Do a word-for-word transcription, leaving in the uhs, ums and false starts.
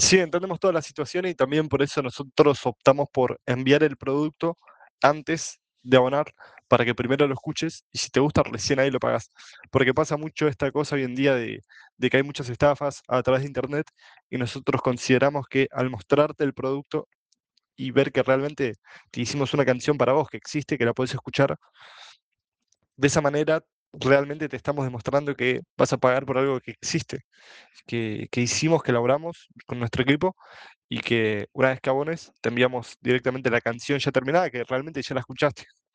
Sí, entendemos toda la situación y también por eso nosotros optamos por enviar el producto antes de abonar para que primero lo escuches y si te gusta recién ahí lo pagas. Porque pasa mucho esta cosa hoy en día de, de que hay muchas estafas a través de internet y nosotros consideramos que al mostrarte el producto y ver que realmente te hicimos una canción para vos que existe, que la podés escuchar, de esa manera realmente te estamos demostrando que vas a pagar por algo que existe, que, que hicimos, que elaboramos con nuestro equipo y que una vez que abones te enviamos directamente la canción ya terminada, que realmente ya la escuchaste.